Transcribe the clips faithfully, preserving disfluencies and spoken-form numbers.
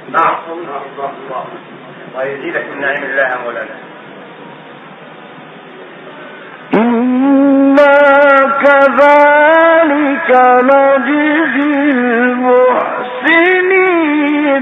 نعم ويزيدك من نعيم الله يا مولانا. إنا كذلك نجزي المحسنين.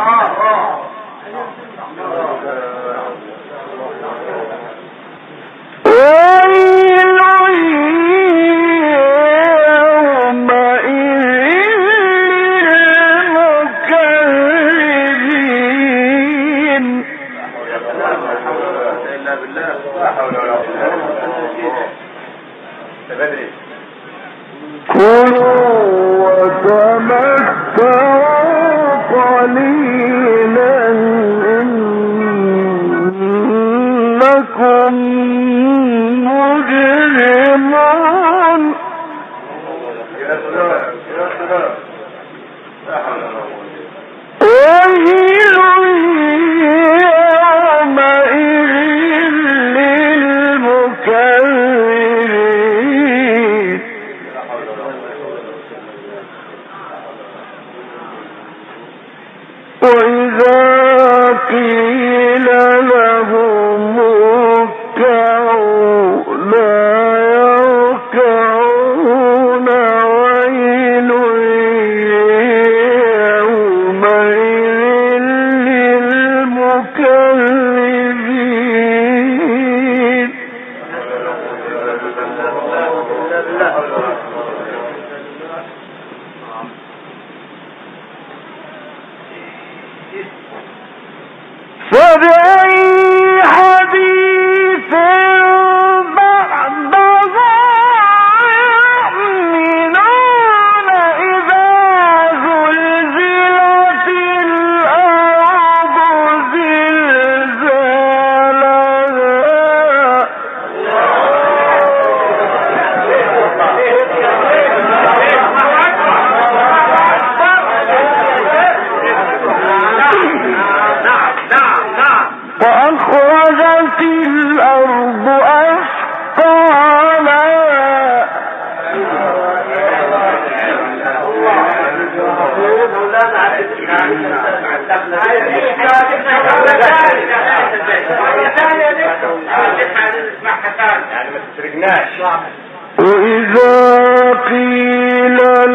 وإذا قيل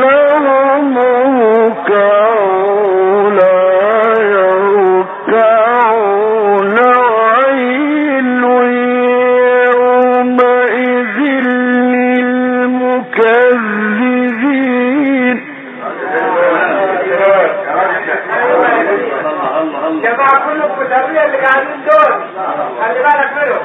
لهم اركعوا لا يركعون ويل يومئذ للمكذبين. جماعة كلكم التربية اللي قاعدين دول خلي بالك منهم.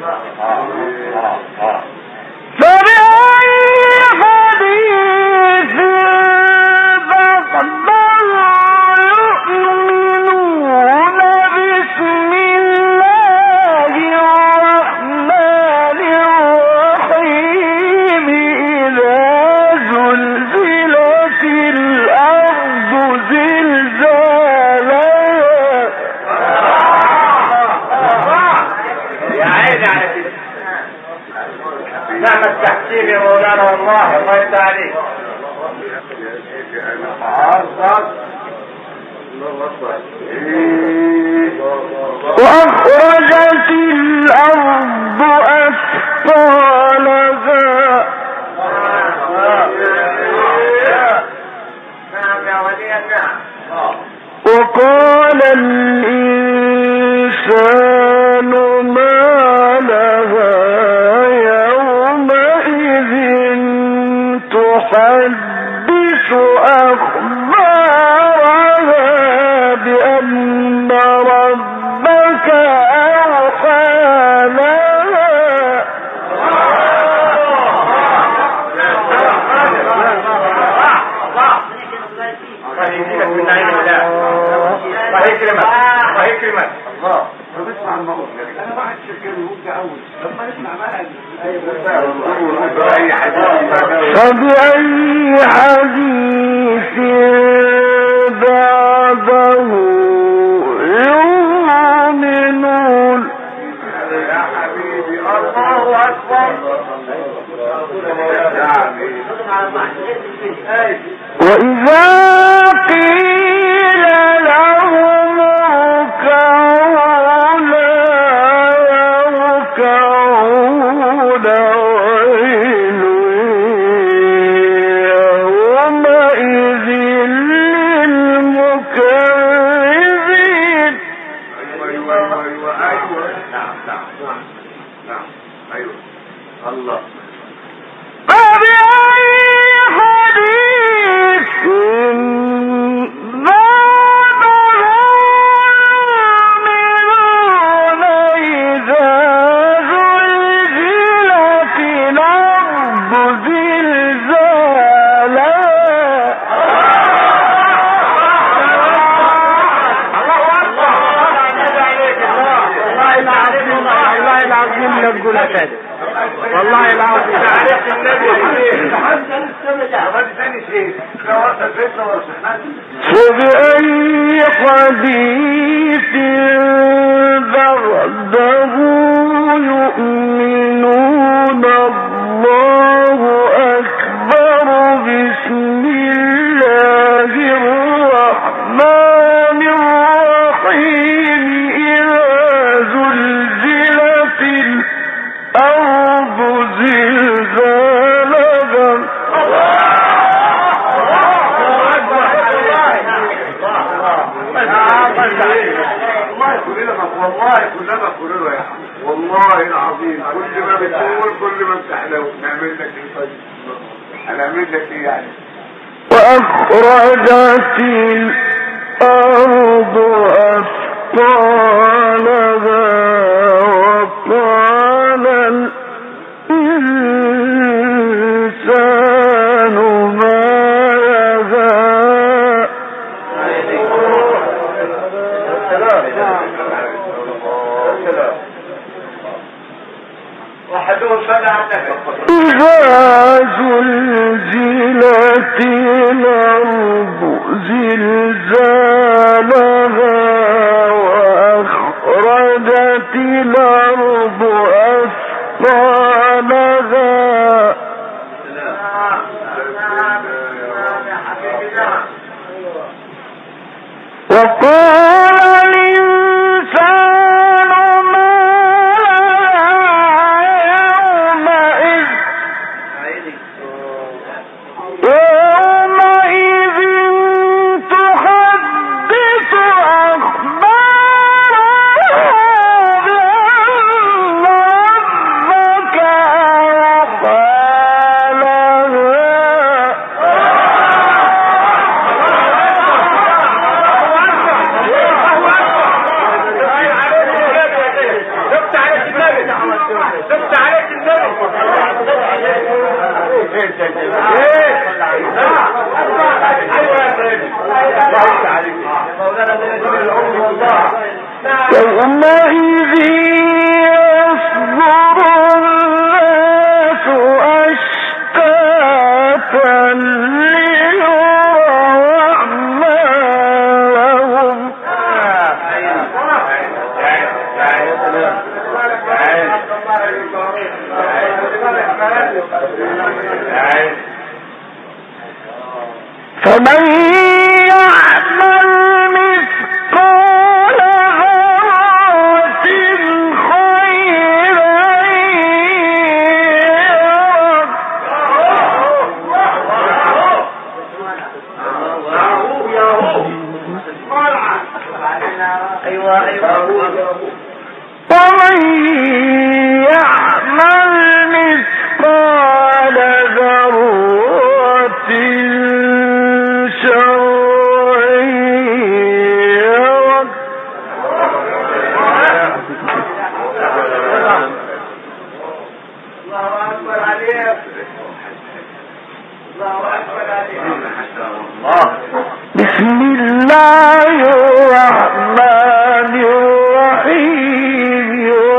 وأخرجت الأرض أثقالها وقال الإنسان ما لها يومئذ تحدث أخبارها بأن ربك أوحى لها. فبأي حديث بعده يؤمنون. يا حبيبي الله أكبر. وإذا قيل لهم فبأي حديث بعده يؤمنون الله أكبر بسم الله الرحمن الرحيم إذا زلزلت الأرض زلزالها والله كلنا كلنا يا حبيبي والله العظيم كل ما بتقول كل ما بتحلو نعمل لك ايه طيب هنعمل لك ايه يعني وأخرجت الأرض أثقالها وقال الإنسان ما إذا زلزلت الأرض زلزالها وأخرجت الأرض أثقالها وقال الإنسان ما يومئذ يومئذ تحدث أخبارها بأن ربك يومئذ يصدر الناس أشتاتا ليروا أعمالهم فمن يعمل مثقال ذرة خيرا ومن يعمل مثقال ذرة شرا يره بسم الله الرحمن الرحيم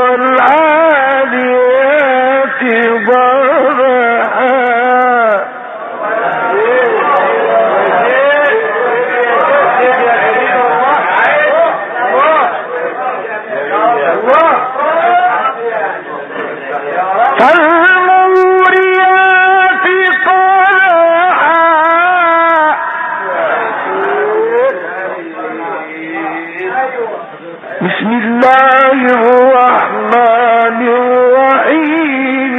والعاديات ضبحا فالموريات قدحا بسم الله الرحمن الرحيم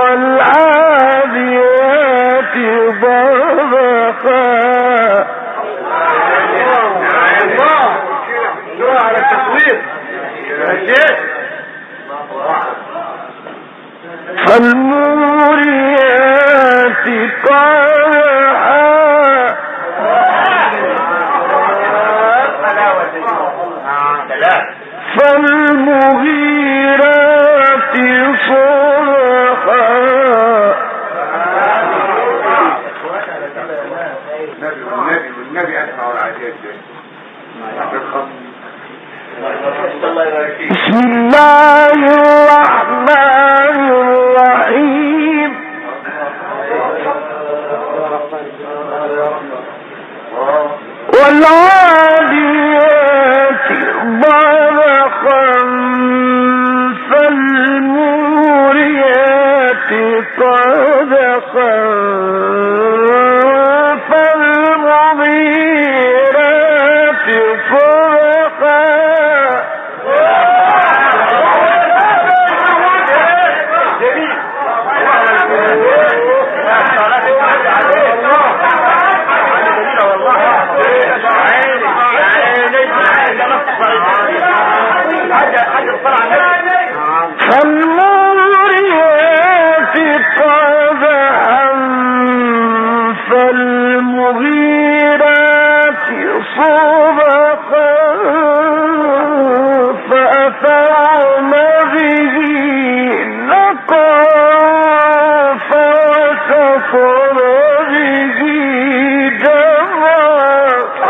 والعاديات ضبحا على التصوير فالموريات قدحا فالمغيرات صبحا والنبي اسمع والعاديات بسم الله الرحمن الرحيم فالمغيرات صبحا فأثرن به نقعا فوسطن به جمعا.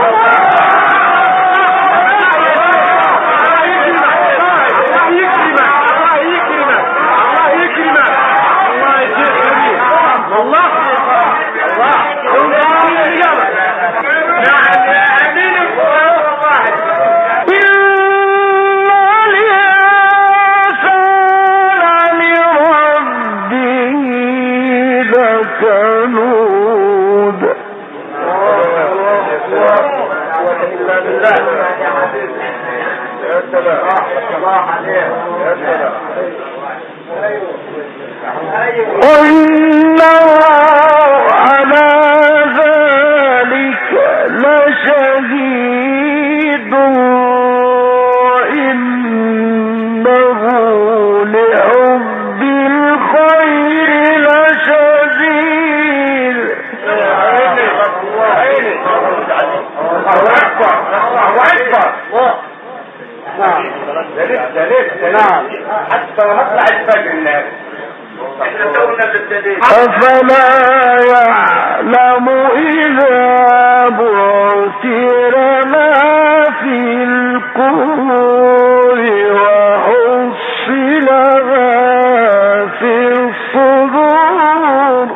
وإنه على ذلك لشهيد وإنه لحب الخير لشديد. نعم حتى مطلع الفجر الناس. أفلا يعلم إذا بعثر ما في القبور وحصل ما في الصدور.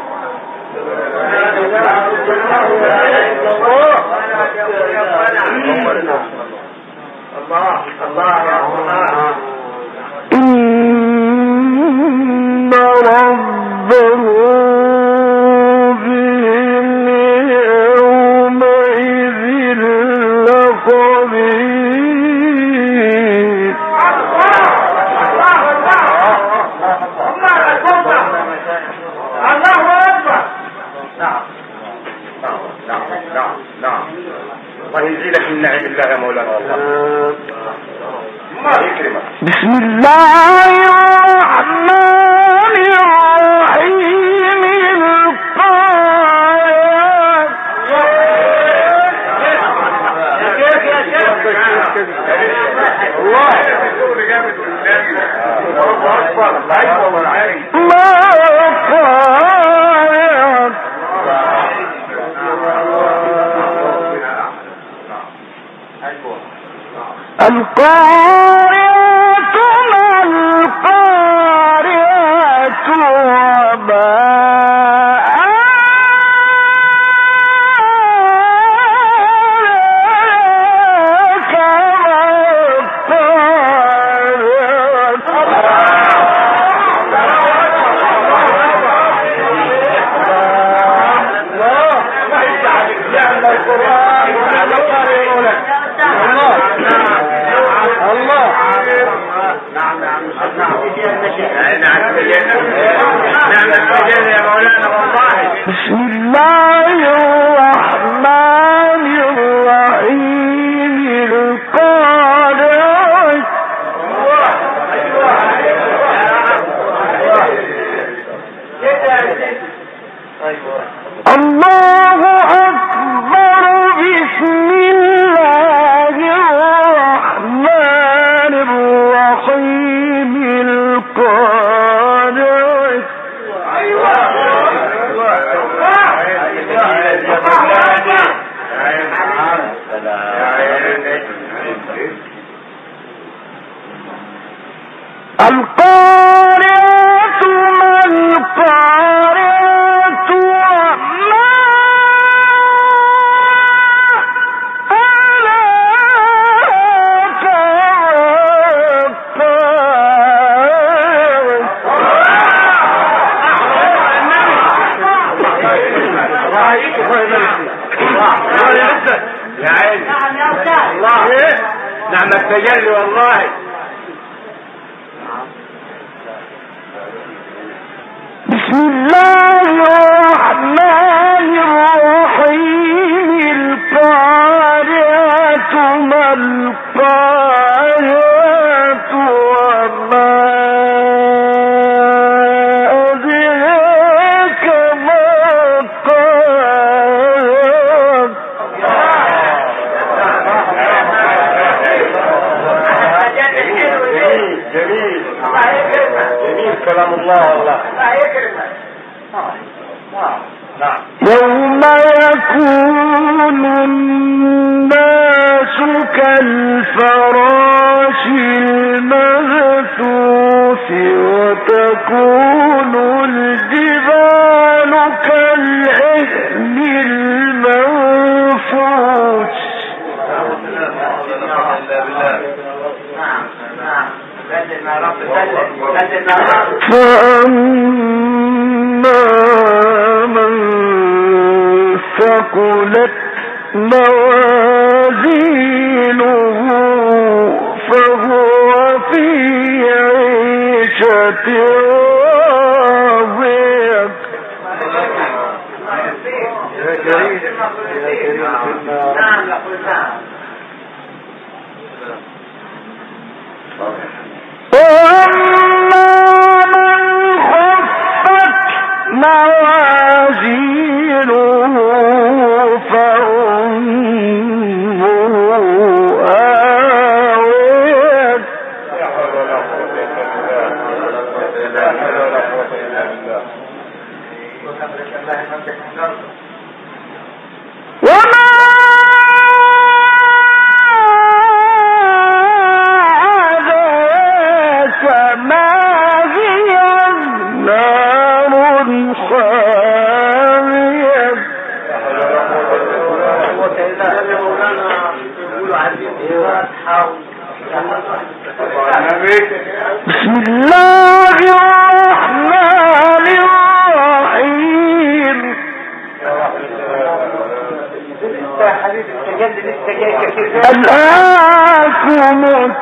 الله الله يا الله. إن ربهم بهم يومئذ لخبير. الله أكبر. نعم نعم نعم نعم. الله يزيدك من نعم الله يا مولانا. والله الله يكرمك. بسم الله الرحمن الرحيم. القارعة ما القارعة وما أدراك بسم الله الرحمن الرحيم. القارعة الله أكبر. بسم الله الرحمن الرحيم. القارعة القارعة ما القارعة وما أدراك يا عيني الله نعم التجلي والله. بسم الله الرحمن الرحيم. القارعة ما القارعة وما أدراك ما القارعة. الله الله. يوم يكون الناس كالفراش المبثوث وتكون الجبال كالعهن المنفوش فأما من ثقلت موازينه فهو في عيشة راضية وأما من خفت موازينه فأمه هاوية وما أدراك ما هي نار حامية بسم الله الرحمن الرحيم ألهاكم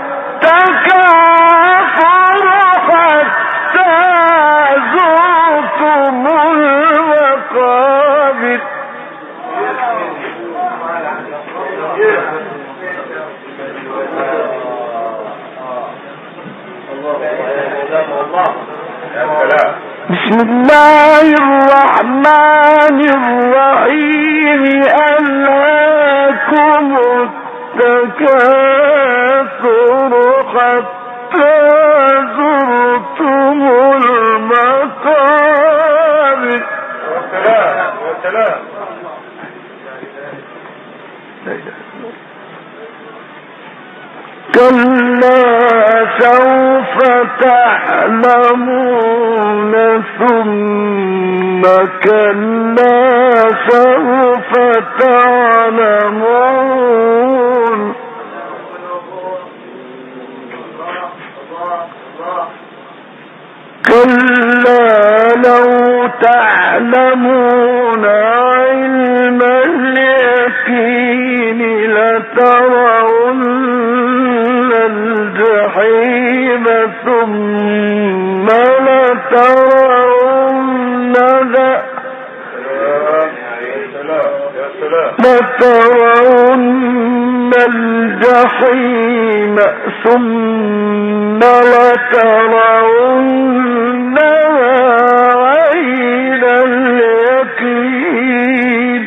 التكاثر حتى زرتم المقابر بسم الله الرحمن الرحيم ألهاكم التكاثر حتى زرتم المقابر كلا سوف تعلمون ثم كلا سوف تعلمون كلا لو تعلمون علم اليقين لترون الجحيم ثم لترون لترون الجحيم ثم لترون عين اليقين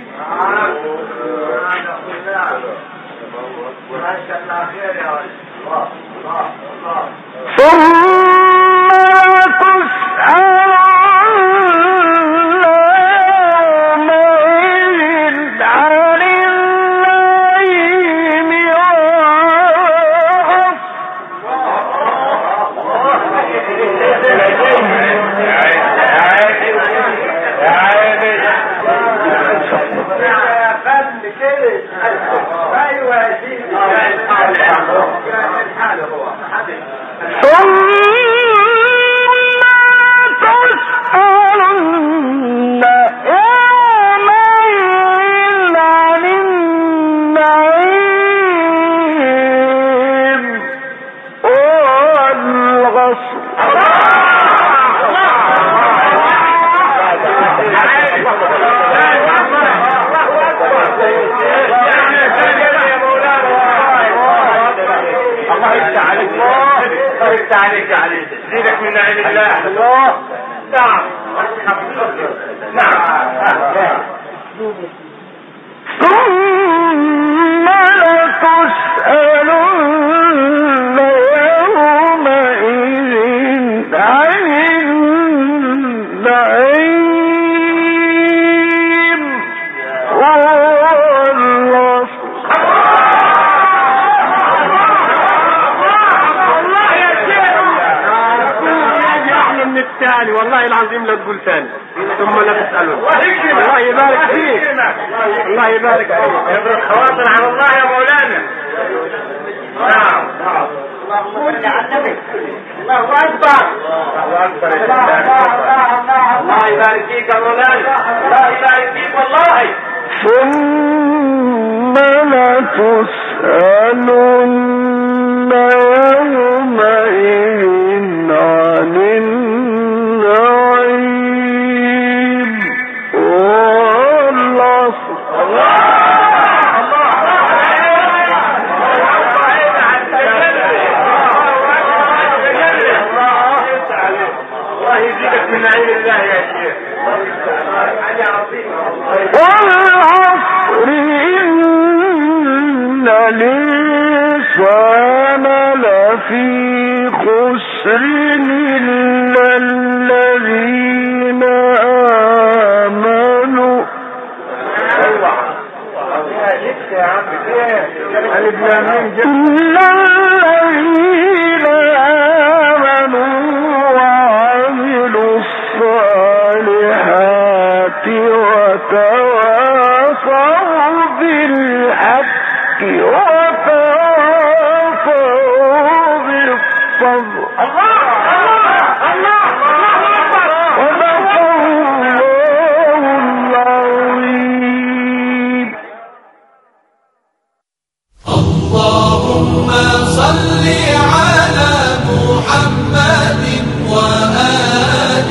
ثم عليك عليك زيدك من نعم الله. الله نعم نعم. ثم لتسألن يومئذ عن والله العظيم لا تقول ثاني ثم لا تسألون. الله يبارك فيك، الله يبارك فيك. يبرك خواطر على الله يا مولانا. نعم نعم. الله أكبر، الله أكبر. الله يبارك فيك يا مولانا، الله يبارك فيك والله. ثم لتسألن يومئذ عن النعيم والعصر. الله يزيدك من نعيم الله يا شيخ. والعصر إن الإنسان لفي خسر إلا الذين آمنوا إلا الذين آمنوا وعملوا الصالحات وتواصوا بالحق وتواصوا بالصبر. صدق الله العظيم. اللهم صل على محمد وآل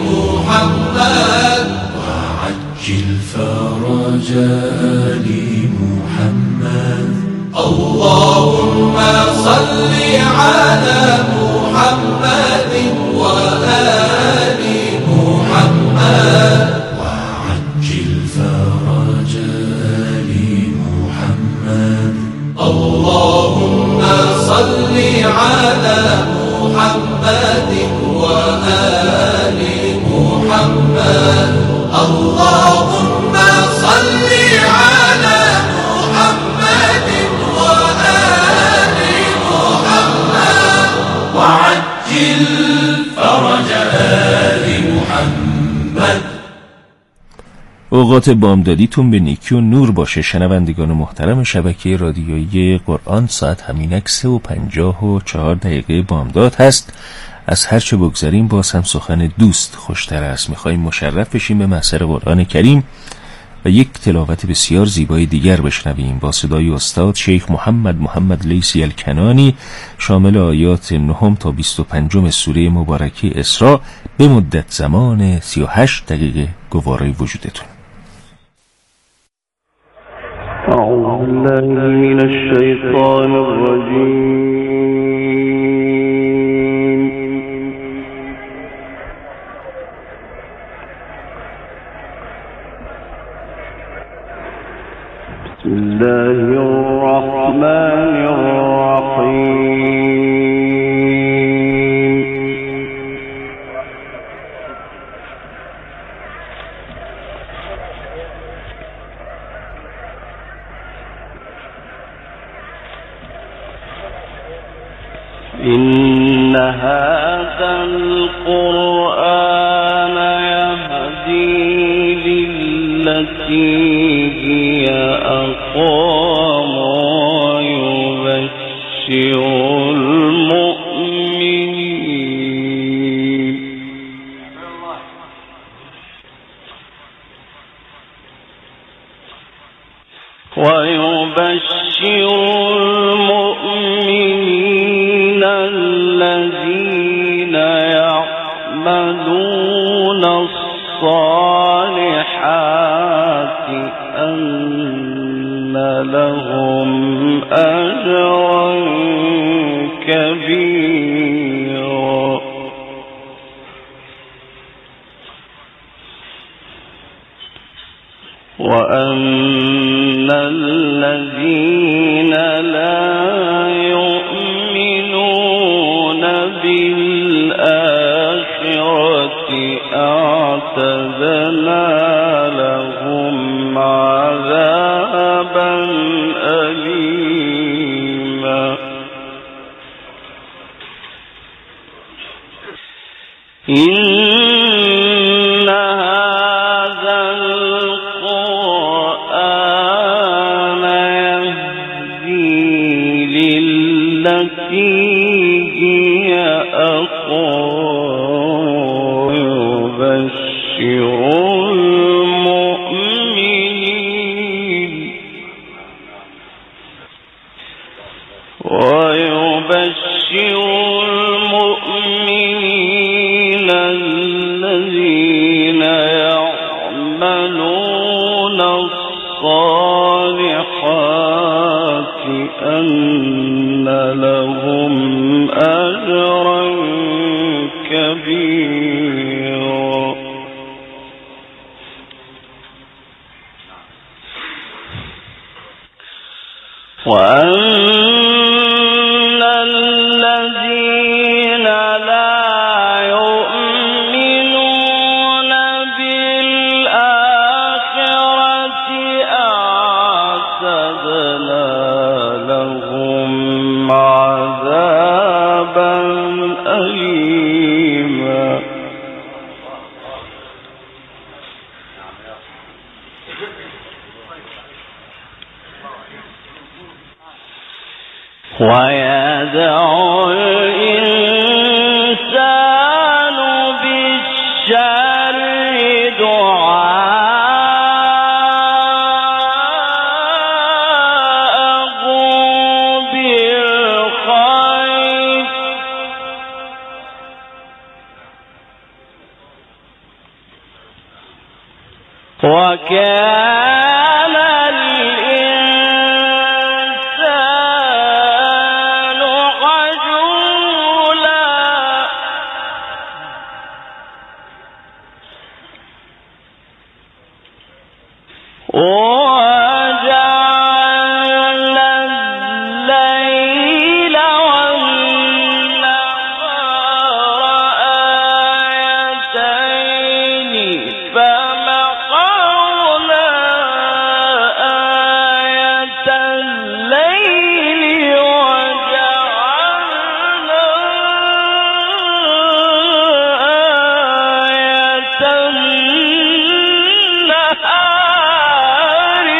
محمد وعجل فرج آل محمد. اللهم صل على محمد وآل محمد وعجل فرج آل محمد. اللهم صل على محمد وآل محمد. اللهم صل على محمد وآل محمد وعجل فرج آل محمد. اوقات بامدادیتون به نیکی و نور باشه. شنوندگان محترم شبکه رادیویی قرآن، ساعت همینک سه و پنجاه و چهار دقیقه بامداد هست. از هرچه بگذاریم باز هم سخن دوست خوشتر است. میخواییم مشرف بشیم به محضر قرآن کریم و یک تلاوت بسیار زیبای دیگر بشنویم با صدای استاد شیخ محمد محمد لیثی الکنانی، شامل آیات نهم تا بیست و پنجم سوره مبارکه اسراء به مدت زمان سی و هشت دقیقه گوارای وجودتون. أعوذ بالله من الشيطان الرجيم. بسم الله الرحمن الرحيم. إن هذا القرآن يهدي للتي هي أقوم ويبشر المؤمنين ويبشر المؤمنين الذين يعملون الصالحات أن لهم أجرا كبيرا وأن الذين لا يؤمنون بالآخرة أعتدنا لهم عذابا أليما إن الصالحات أن لهم أجرا كبيرا وأن الذين لا يؤمنون بالآخرة أعتدنا لهم عذابا أليما ويدعو الإنسان بالشر دعاءه بالخير وكان الإنسان عجولا Oh